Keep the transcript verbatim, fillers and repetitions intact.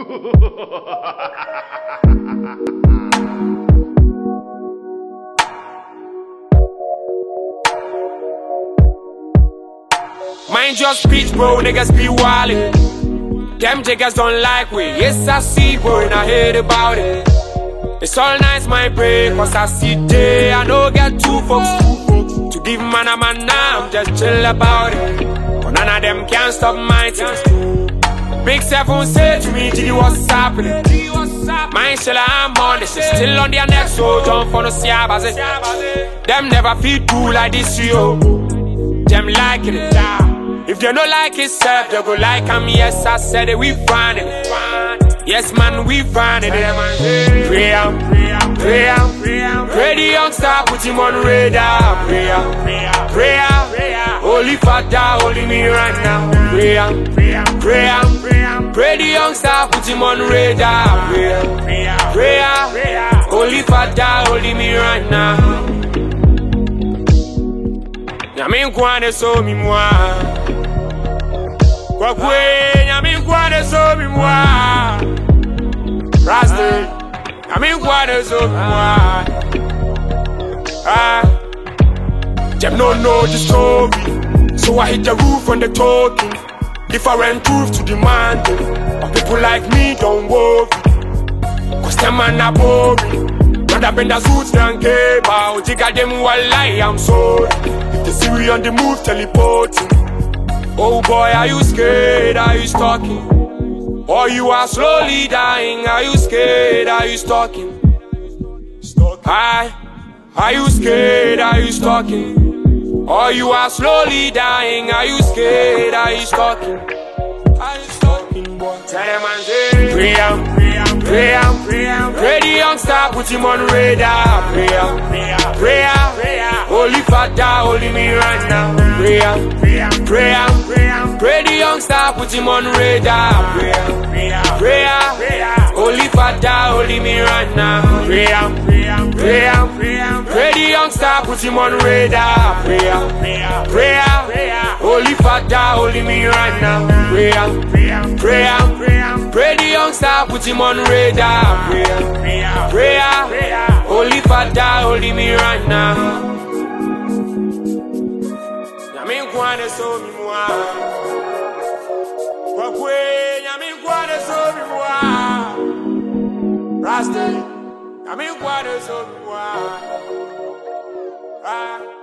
Mind your speech, bro, niggas be wildin'. Them jiggers don't like we. Yes, I see, bro, and I heard about it. It's all nice, my brain, cause I see day. I know get two folks to give man a man now. I'm just chill about it. But none of them can stop my thing. Big Seven say to me, G, what's happening? Mine shell, I'm on this shit. Still on their neck, so don't for no siabaze. Them never feel do like this, yo. Them like it, yeah. If they don't like it, self, they go like I'm. Yes, I said it, we find it. Yes, man, we find it. Pray am, pray am, pray am, pray am. Pray the youngster, put him on radar. Pray am, pray am, pray am. Holy Father, holding me right now. Pray am, pray am, pray am, pray am. Pray the youngster, put him on radar. Pray am, pray am, pray am. Holy Father, holding me right now. Nyame nkwane so mi mwa Kwa kwe nyame nkwane so mi mwa Rasta Nyame nkwane so mi mwa Ah Them no know the story. So I hit the roof on the talking. Different proof to demand. But people like me don't worry, cause them man are boring. Rather bend the suits than care about. Jigga them while lie, I'm sorry. The Siri on the move, teleporting. Oh boy, are you scared? Are you stalking? Or you are slowly dying? Are you scared? Are you stalking? Hi, are you scared? Are you stalking? Or you are slowly dying? Are you scared? Are you stalking? Are you stalking, boy? Tell them and say, pray am, pray am, pray am, pray am. Pray the youngster, put him on radar. Pray am, pray am, pray am. Holy Father, holding me right now. Pray am, pray am, pray am, pray am. Pray the youngster, put him on radar. Pray am, pray am, pray am. Holy Father, holding me right now. Pray am, pray am, pray am, pray am. Pray the youngster, put him on radar. Pray am, pray am, pray am. Holy Father, holding me right now. Pray am, pray am, pray am, pray am. Pray the youngster, put him on radar. Pray am, pray am, pray am. Holy Father, holding me right now. Nyame nkwane so mi mwa Kwa kwe nyame nkwane so mi mwa Rasta Nyame nkwane so mi mwa